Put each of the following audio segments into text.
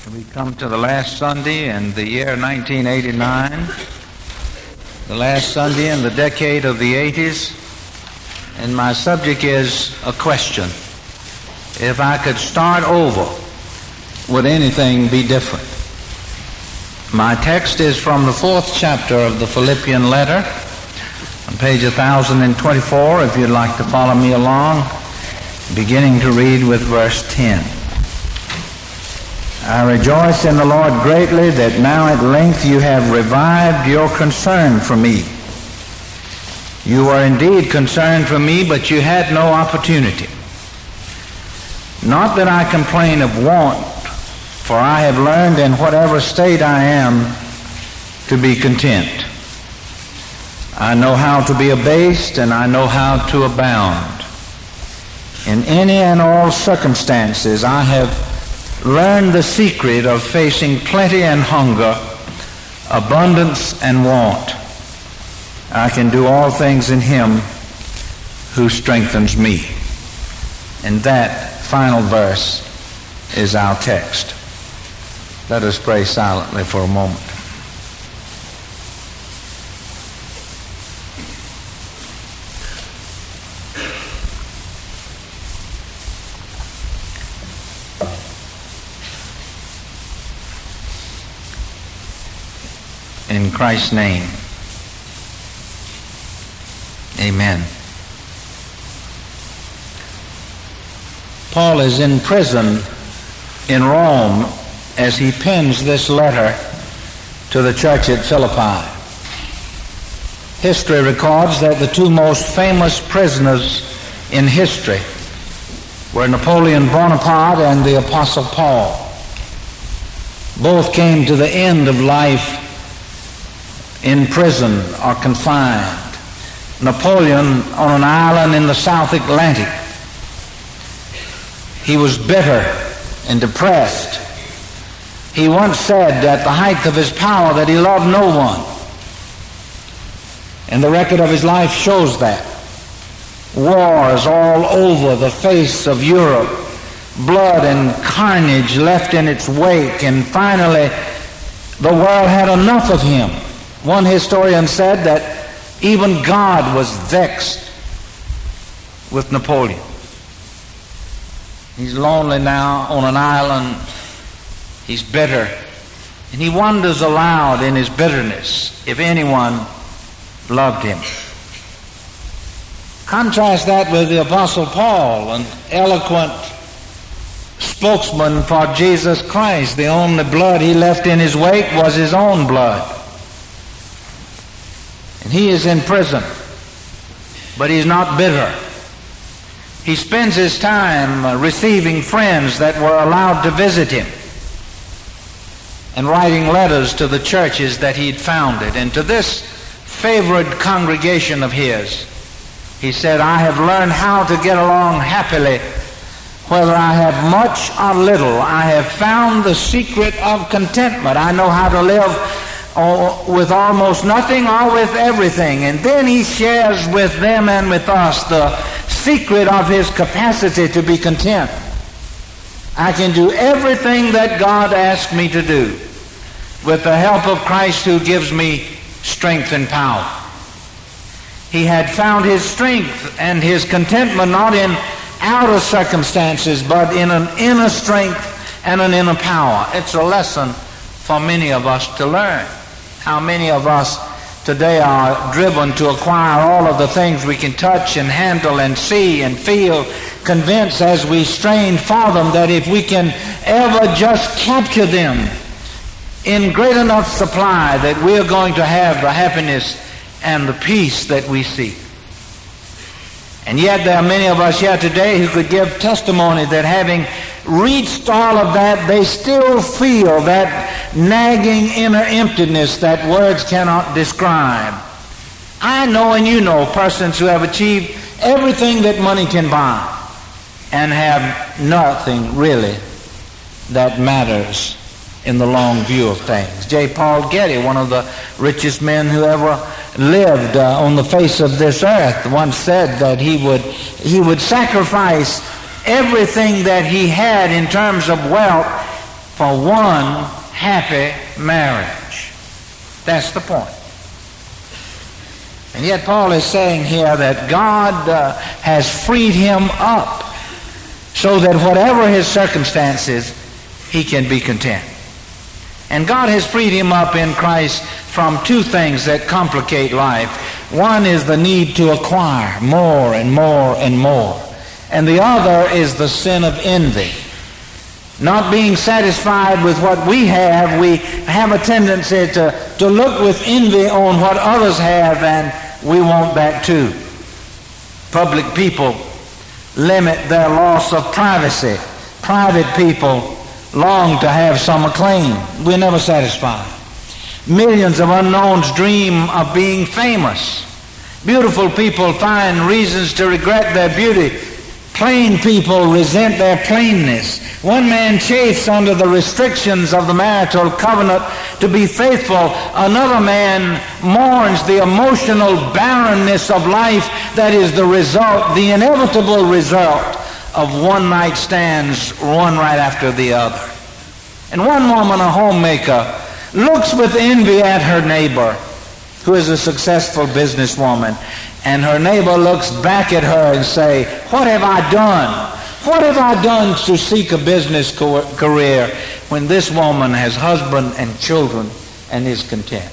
We come to the last Sunday in the year 1989, the last Sunday in the decade of the 80s, and my subject is a question. If I could start over, would anything be different? My text is from the 4th chapter of the Philippian letter, on page 1024, if you'd like to follow me along, beginning to read with verse 10. I rejoice in the Lord greatly that now at length you have revived your concern for me. You were indeed concerned for me, but you had no opportunity. Not that I complain of want, for I have learned in whatever state I am to be content. I know how to be abased, and I know how to abound. In any and all circumstances I have learned the secret of facing plenty and hunger, abundance and want. I can do all things in Him who strengthens me. And that final verse is our text. Let us pray silently for a moment. In Christ's name, amen. Paul is in prison in Rome as he pens this letter to the church at Philippi. History records that the two most famous prisoners in history were Napoleon Bonaparte and the Apostle Paul. Both came to the end of life in prison or confined. Napoleon on an island in the South Atlantic. He was bitter and depressed. He once said at the height of his power that he loved no one. And the record of his life shows that. Wars all over the face of Europe. Blood and carnage left in its wake. And finally, the world had enough of him. One historian said that even God was vexed with Napoleon. He's lonely now on an island. He's bitter. And he wonders aloud in his bitterness if anyone loved him. Contrast that with the Apostle Paul, an eloquent spokesman for Jesus Christ. The only blood he left in his wake was his own blood. And he is in prison, but he's not bitter. He spends his time receiving friends that were allowed to visit him and writing letters to the churches that he'd founded. And to this favorite congregation of his, he said, I have learned how to get along happily, whether I have much or little. I have found the secret of contentment. I know how to live with almost nothing or with everything. And then he shares with them and with us the secret of his capacity to be content. I can do everything that God asks me to do with the help of Christ who gives me strength and power. He had found his strength and his contentment not in outer circumstances, but in an inner strength and an inner power. It's a lesson for many of us to learn. How many of us today are driven to acquire all of the things we can touch and handle and see and feel, convinced as we strain for them that if we can ever just capture them in great enough supply that we're going to have the happiness and the peace that we seek. And yet there are many of us here today who could give testimony that having reached all of that, they still feel that nagging inner emptiness that words cannot describe. I know and you know persons who have achieved everything that money can buy and have nothing really that matters in the long view of things. J. Paul Getty, one of the richest men who ever lived on the face of this earth, once said that he would sacrifice everything that he had in terms of wealth for one happy marriage. That's the point. And yet Paul is saying here that God has freed him up so that whatever his circumstances, he can be content. And God has freed him up in Christ from two things that complicate life. One is the need to acquire more and more and more. And the other is the sin of envy. Not being satisfied with what we have a tendency to look with envy on what others have, and we want that too. Public people limit their loss of privacy. Private people long to have some acclaim. We're never satisfied. Millions of unknowns dream of being famous. Beautiful people find reasons to regret their beauty. Plain people resent their plainness. One man chafes under the restrictions of the marital covenant to be faithful. Another man mourns the emotional barrenness of life that is the result, the inevitable result of one-night stands, one right after the other. And one woman, a homemaker, looks with envy at her neighbor, who is a successful businesswoman, and her neighbor looks back at her and say, "What have I done? What have I done to seek a business career when this woman has husband and children and is content?"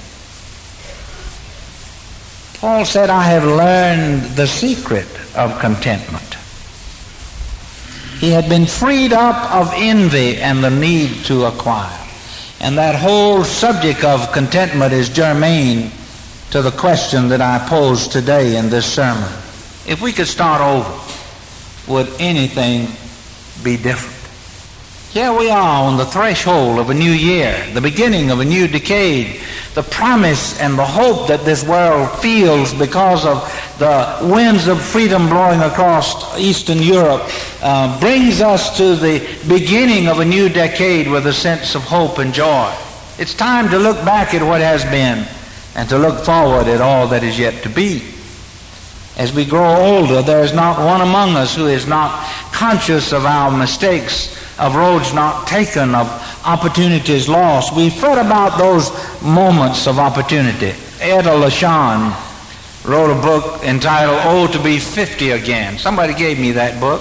Paul said, "I have learned the secret of contentment." He had been freed up of envy and the need to acquire. And that whole subject of contentment is germane to the question that I posed today in this sermon. If we could start over, would anything be different? Here we are on the threshold of a new year, the beginning of a new decade. The promise and the hope that this world feels because of the winds of freedom blowing across Eastern Europe brings us to the beginning of a new decade with a sense of hope and joy. It's time to look back at what has been and to look forward at all that is yet to be. As we grow older, there is not one among us who is not conscious of our mistakes, of roads not taken, of opportunities lost. We fret about those moments of opportunity. Etta LaShawn wrote a book entitled "Oh, to be 50 Again." Somebody gave me that book.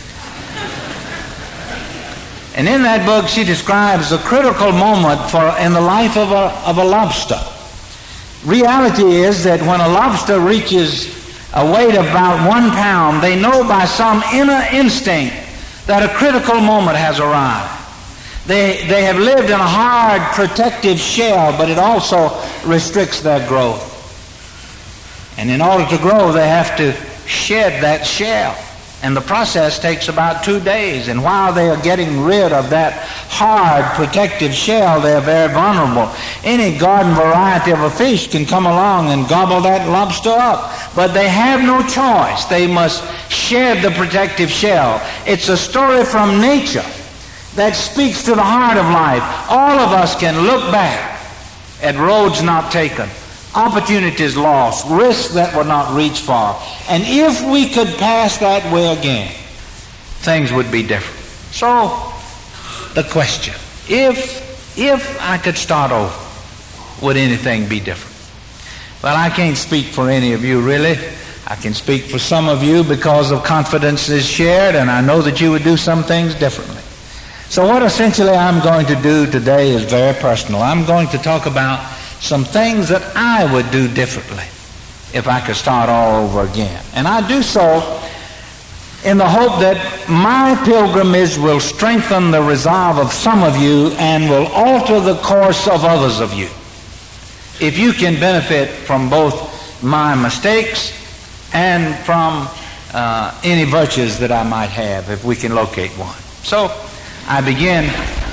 And in that book, she describes a critical moment in the life of a lobster. Reality is that when a lobster reaches a weight of about 1 pound, they know by some inner instinct that a critical moment has arrived. They have lived in a hard, protective shell, but it also restricts their growth. And in order to grow, they have to shed that shell. And the process takes about 2 days. And while they are getting rid of that hard, protective shell, they are very vulnerable. Any garden variety of a fish can come along and gobble that lobster up. But they have no choice. They must shed the protective shell. It's a story from nature that speaks to the heart of life. All of us can look back at roads not taken, opportunities lost, risks that were not reached for. And if we could pass that way again, things would be different. So, the question, if I could start over, would anything be different? Well, I can't speak for any of you, really. I can speak for some of you because of confidence is shared, and I know that you would do some things differently. So what essentially I'm going to do today is very personal. I'm going to talk about some things that I would do differently if I could start all over again. And I do so in the hope that my pilgrimage will strengthen the resolve of some of you and will alter the course of others of you. If you can benefit from both my mistakes and from any virtues that I might have, if we can locate one. So I begin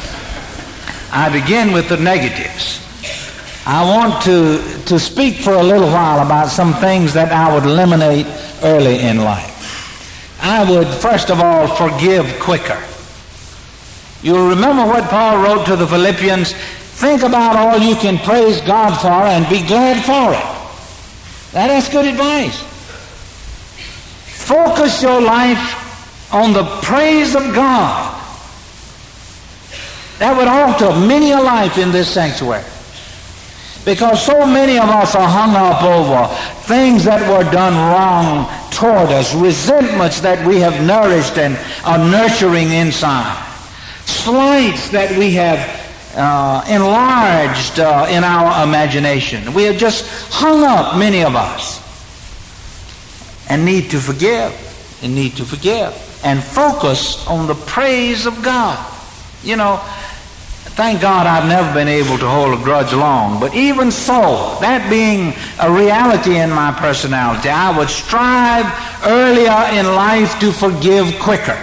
with the negatives. I want to speak for a little while about some things that I would eliminate early in life. I would, first of all, forgive quicker. You'll remember what Paul wrote to the Philippians: think about all you can praise God for and be glad for it. That's good advice. Focus your life on the praise of God. That would alter many a life in this sanctuary. Because so many of us are hung up over things that were done wrong toward us, resentments that we have nourished and are nurturing inside, slights that we have enlarged in our imagination. We have just hung up, many of us, and need to forgive, and focus on the praise of God. You know, thank God I've never been able to hold a grudge long, but even so, that being a reality in my personality, I would strive earlier in life to forgive quicker.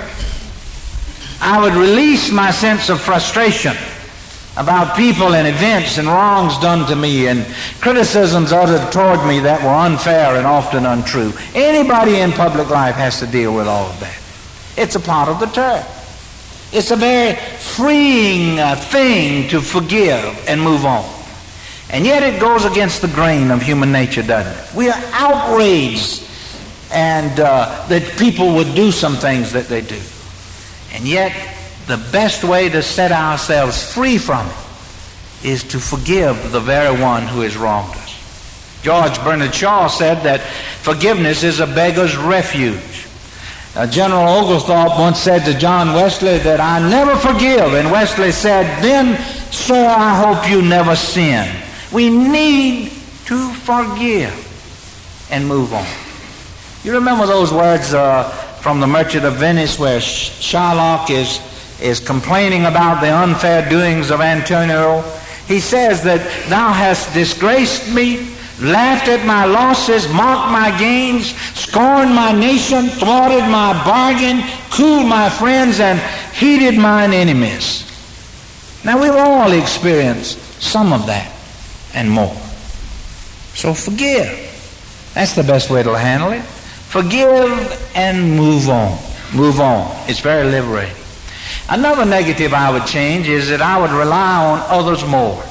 I would release my sense of frustration about people and events and wrongs done to me and criticisms uttered toward me that were unfair and often untrue. Anybody in public life has to deal with all of that. It's a part of the turf. It's a very freeing thing to forgive and move on. And yet it goes against the grain of human nature, doesn't it? We are outraged and that people would do some things that they do. And yet the best way to set ourselves free from it is to forgive the very one who has wronged us. George Bernard Shaw said that forgiveness is a beggar's refuge. General Oglethorpe once said to John Wesley that I never forgive, and Wesley said, then, sir, I hope you never sin. We need to forgive and move on. You remember those words from The Merchant of Venice where Shylock is complaining about the unfair doings of Antonio? He says that thou hast disgraced me, laughed at my losses, mocked my gains, scorned my nation, thwarted my bargain, cooled my friends, and heated mine enemies. Now, we've all experienced some of that and more. So forgive. That's the best way to handle it. Forgive and move on. Move on. It's very liberating. Another negative I would change is that I would rely on others more.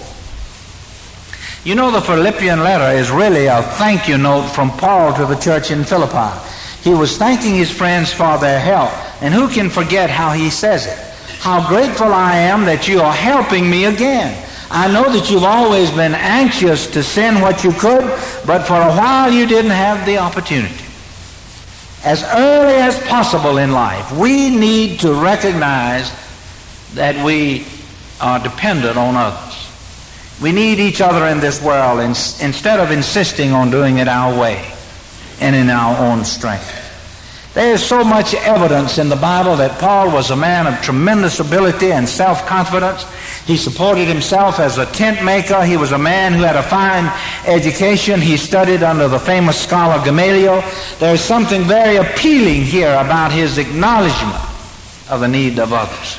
You know, the Philippian letter is really a thank you note from Paul to the church in Philippi. He was thanking his friends for their help. And who can forget how he says it? How grateful I am that you are helping me again. I know that you've always been anxious to send what you could, but for a while you didn't have the opportunity. As early as possible in life, we need to recognize that we are dependent on others. We need each other in this world instead of insisting on doing it our way and in our own strength. There is so much evidence in the Bible that Paul was a man of tremendous ability and self-confidence. He supported himself as a tent maker. He was a man who had a fine education. He studied under the famous scholar Gamaliel. There is something very appealing here about his acknowledgement of the need of others.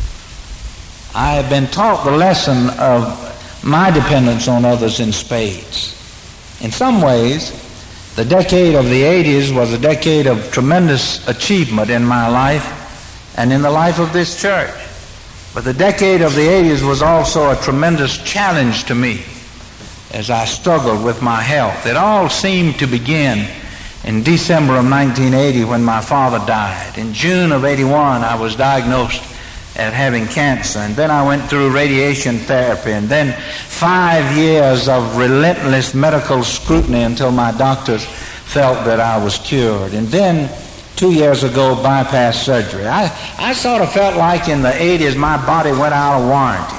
I have been taught the lesson of my dependence on others in spades. In some ways, the decade of the 80s was a decade of tremendous achievement in my life and in the life of this church. But the decade of the 80s was also a tremendous challenge to me as I struggled with my health. It all seemed to begin in December of 1980 when my father died. In June of 81, I was diagnosed as having cancer, and then I went through radiation therapy, and then 5 years of relentless medical scrutiny until my doctors felt that I was cured. And then 2 years ago, bypass surgery. I sort of felt like in the 80s my body went out of warranty.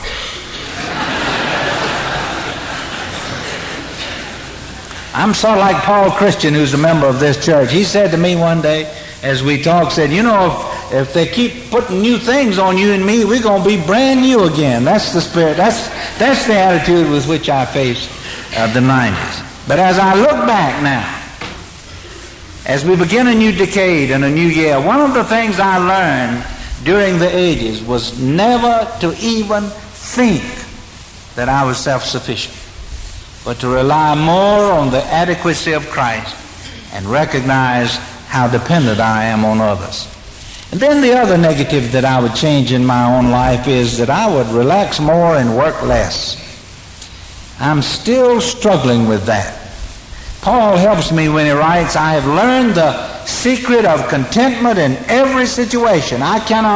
I'm sort of like Paul Christian, who's a member of this church. He said to me one day, as we talked, said, you know, if they keep putting new things on you and me, we're going to be brand new again. That's the spirit. That's the attitude with which I faced the 90s. But as I look back now, as we begin a new decade and a new year, one of the things I learned during the 80s was never to even think that I was self-sufficient, but to rely more on the adequacy of Christ and recognize how dependent I am on others. And then the other negative that I would change in my own life is that I would relax more and work less. I'm still struggling with that. Paul helps me when he writes, I have learned the secret of contentment in every situation. I cannot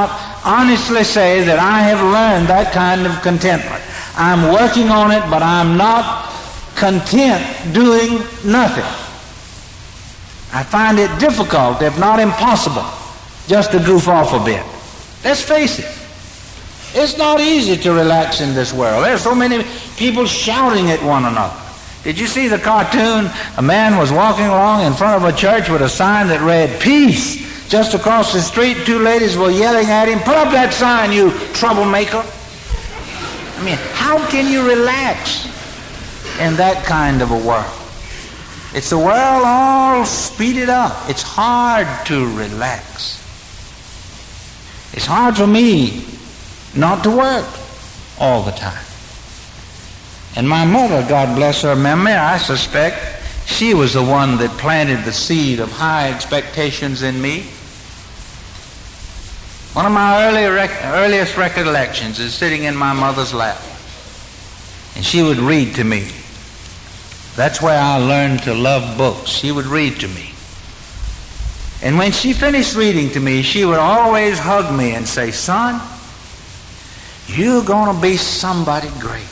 honestly say that I have learned that kind of contentment. I'm working on it, but I'm not content doing nothing. I find it difficult, if not impossible, just to goof off a bit. Let's face it. It's not easy to relax in this world. There's so many people shouting at one another. Did you see the cartoon? A man was walking along in front of a church with a sign that read, "Peace." Just across the street, two ladies were yelling at him, "Put up that sign, you troublemaker." I mean, how can you relax in that kind of a world? It's the world all speeded up. It's hard to relax. It's hard for me not to work all the time. And my mother, God bless her memory, I suspect she was the one that planted the seed of high expectations in me. One of my earliest recollections is sitting in my mother's lap, and she would read to me. That's where I learned to love books. She would read to me. And when she finished reading to me, she would always hug me and say, "Son, you're going to be somebody great."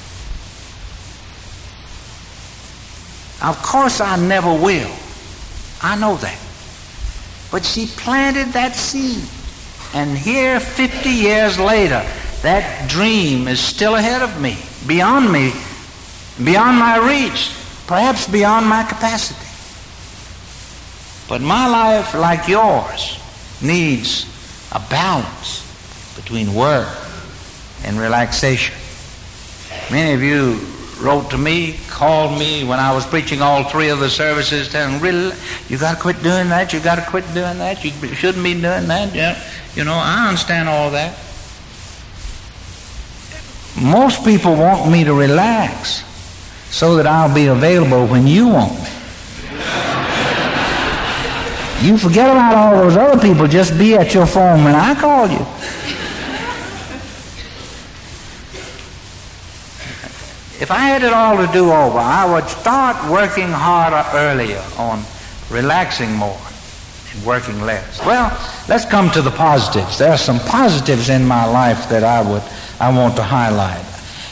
Of course, I never will. I know that. But she planted that seed. And here, 50 years later, that dream is still ahead of me, beyond my reach, perhaps beyond my capacity. But my life, like yours, needs a balance between work and relaxation. Many of you wrote to me, called me when I was preaching all three of the services, telling, "Really, you got to quit doing that, you got to quit doing that, you shouldn't be doing that." Yeah. You know, I understand all that. Most people want me to relax so that I'll be available when you want me. You forget about all those other people, just be at your phone when I call you. If I had it all to do over, I would start working harder earlier on relaxing more and working less. Well, let's come to the positives. There are some positives in my life that I want to highlight.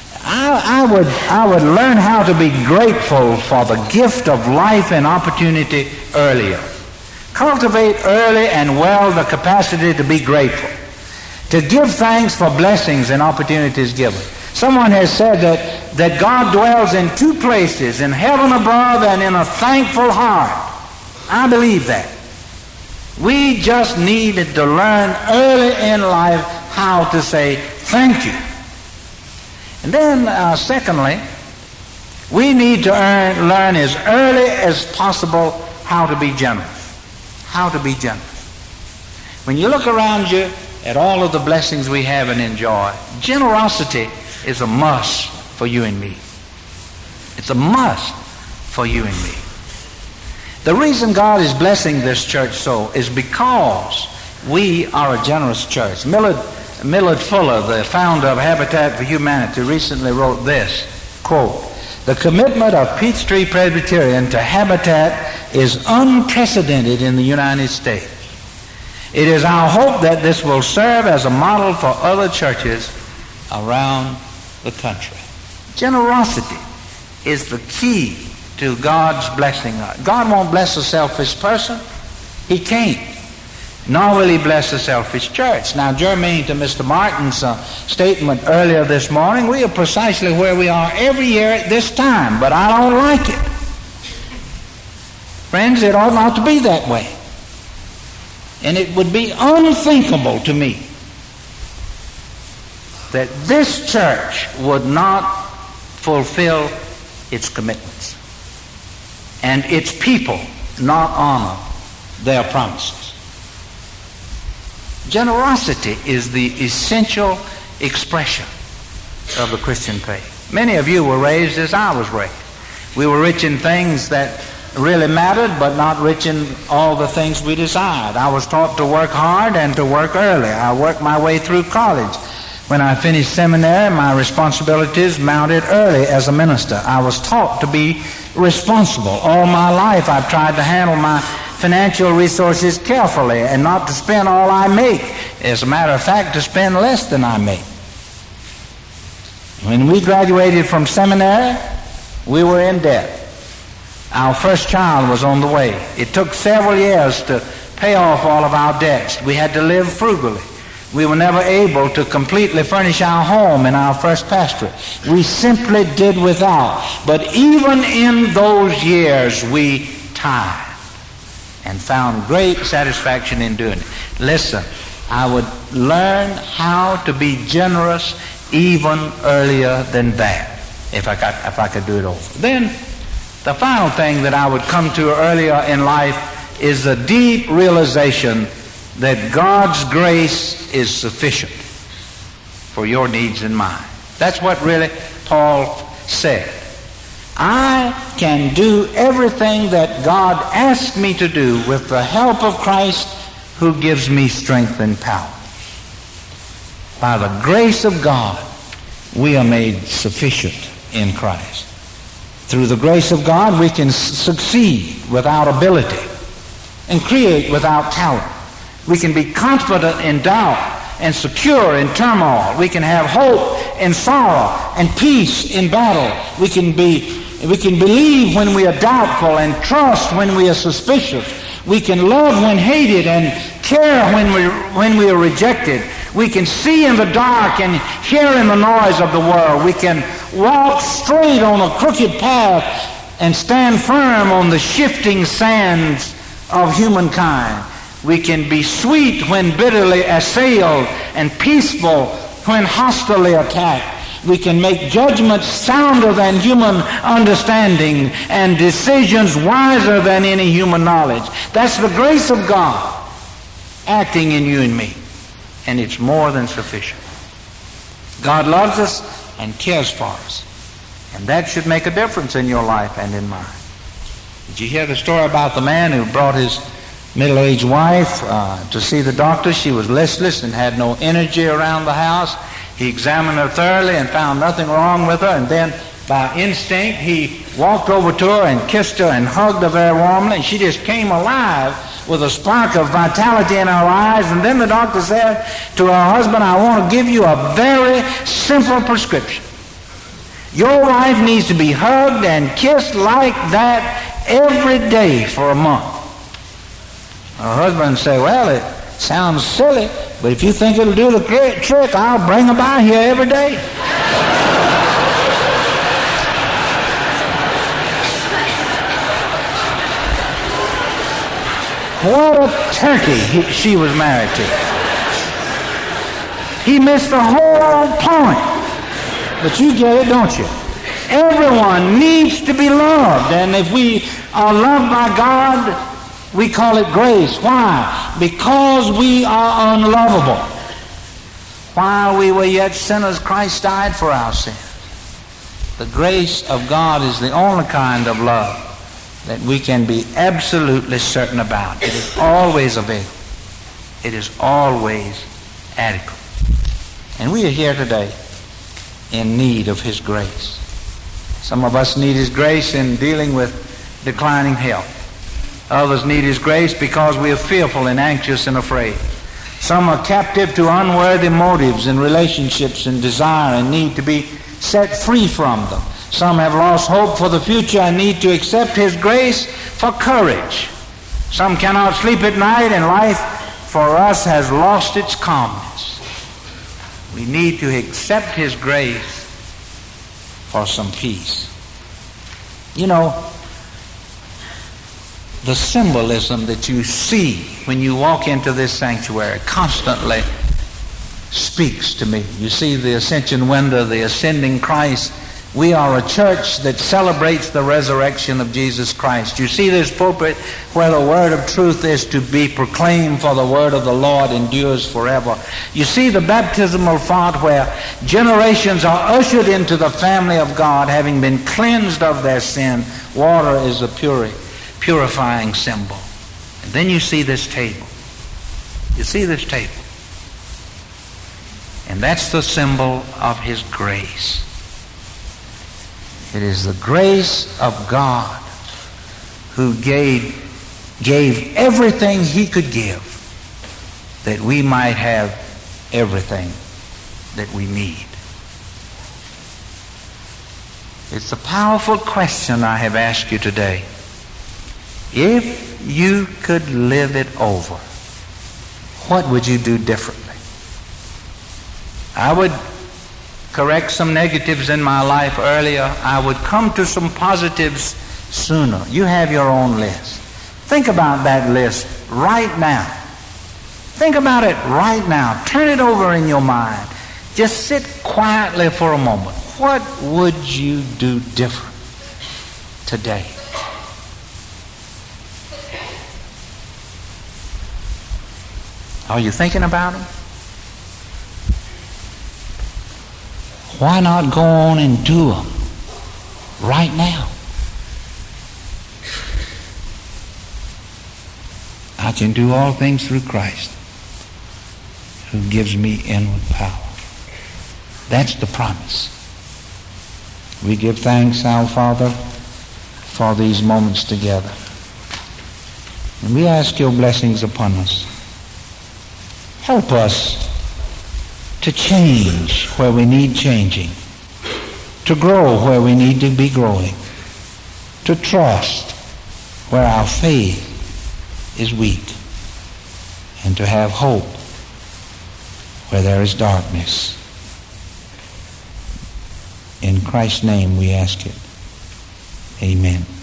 I would learn how to be grateful for the gift of life and opportunity earlier. Cultivate early and well the capacity to be grateful, to give thanks for blessings and opportunities given. Someone has said that God dwells in two places, in heaven above and in a thankful heart. I believe that. We just needed to learn early in life how to say thank you. And then, secondly, we need to learn as early as possible how to be generous. How to be generous. When you look around you at all of the blessings we have and enjoy, generosity is a must for you and me. It's a must for you and me. The reason God is blessing this church so is because we are a generous church. Millard Fuller, the founder of Habitat for Humanity, recently wrote this, quote, "The commitment of Peachtree Presbyterian to Habitat is unprecedented in the United States. It is our hope that this will serve as a model for other churches around the country." Generosity is the key to God's blessing us. God won't bless a selfish person. He can't. Nor will he bless a selfish church. Now, germane to Mr. Martin's statement earlier this morning, we are precisely where we are every year at this time, but I don't like it. Friends, it ought not to be that way. And it would be unthinkable to me that this church would not fulfill its commitments and its people not honor their promises. Generosity is the essential expression of the Christian faith. Many of you were raised as I was raised. We were rich in things that really mattered, but not rich in all the things we desired. I was taught to work hard and to work early. I worked my way through college. When I finished seminary, my responsibilities mounted early as a minister. I was taught to be responsible. All my life I've tried to handle my financial resources carefully and not to spend all I make. As a matter of fact, to spend less than I make. When we graduated from seminary, we were in debt. Our first child was on the way. It took several years to pay off all of our debts. We had to live frugally. We were never able to completely furnish our home in our first pastorate. We simply did without. But even in those years, we tithed and found great satisfaction in doing it. Listen, I would learn how to be generous even earlier than that, if I could do it over. Then, the final thing that I would come to earlier in life is a deep realization that God's grace is sufficient for your needs and mine. That's what really Paul said. I can do everything that God asks me to do with the help of Christ who gives me strength and power. By the grace of God, we are made sufficient in Christ. Through the grace of God, we can succeed without ability and create without talent. We can be confident in doubt and secure in turmoil. We can have hope in sorrow and peace in battle. We can believe when we are doubtful and trust when we are suspicious. We can love when hated and care when we are rejected. We can see in the dark and hear in the noise of the world. We can walk straight on a crooked path and stand firm on the shifting sands of humankind. We can be sweet when bitterly assailed and peaceful when hostilely attacked. We can make judgments sounder than human understanding and decisions wiser than any human knowledge. That's the grace of God acting in you and me. And it's more than sufficient. God loves us and cares for us. And that should make a difference in your life and in mine. Did you hear the story about the man who brought his middle-aged wife to see the doctor? She was listless and had no energy around the house. He examined her thoroughly and found nothing wrong with her. And then by instinct, he walked over to her and kissed her and hugged her very warmly. And she just came alive with a spark of vitality in her eyes. And then the doctor said to her husband, I want to give you a very simple prescription. Your wife needs to be hugged and kissed like that every day for a month. Her husband said, well, it sounds silly, but if you think it'll do the trick, I'll bring her by here every day. What a turkey she was married to. He missed the whole point. But you get it, don't you? Everyone needs to be loved. And if we are loved by God, we call it grace. Why? Because we are unlovable. While we were yet sinners, Christ died for our sins. The grace of God is the only kind of love that we can be absolutely certain about. It is always available. It is always adequate. And we are here today in need of His grace. Some of us need His grace in dealing with declining health. Others need His grace because we are fearful and anxious and afraid. Some are captive to unworthy motives and relationships and desire and need to be set free from them. Some have lost hope for the future and need to accept His grace for courage. Some cannot sleep at night and life for us has lost its calmness. We need to accept His grace for some peace. You know, the symbolism that you see when you walk into this sanctuary constantly speaks to me. You see the ascension window, the ascending Christ. We are a church that celebrates the resurrection of Jesus Christ. You see this pulpit where the word of truth is to be proclaimed, for the word of the Lord endures forever. You see the baptismal font where generations are ushered into the family of God, having been cleansed of their sin. Water is a purifying symbol. And then you see this table. You see this table. And that's the symbol of His grace. It is the grace of God who gave gave everything he could give that we might have everything that we need. It's a powerful question I have asked you today. If you could live it over, what would you do differently? I would correct some negatives in my life earlier. I would come to some positives sooner. You have your own list. Think about that list right now. Think about it right now. Turn it over in your mind. Just sit quietly for a moment. What would you do different today? Are you thinking about them? Why not go on and do them right now? I can do all things through Christ who gives me inward power. That's the promise. We give thanks, our Father, for these moments together. And we ask your blessings upon us. Help us to change where we need changing, to grow where we need to be growing, to trust where our faith is weak, and to have hope where there is darkness. In Christ's name we ask it. Amen.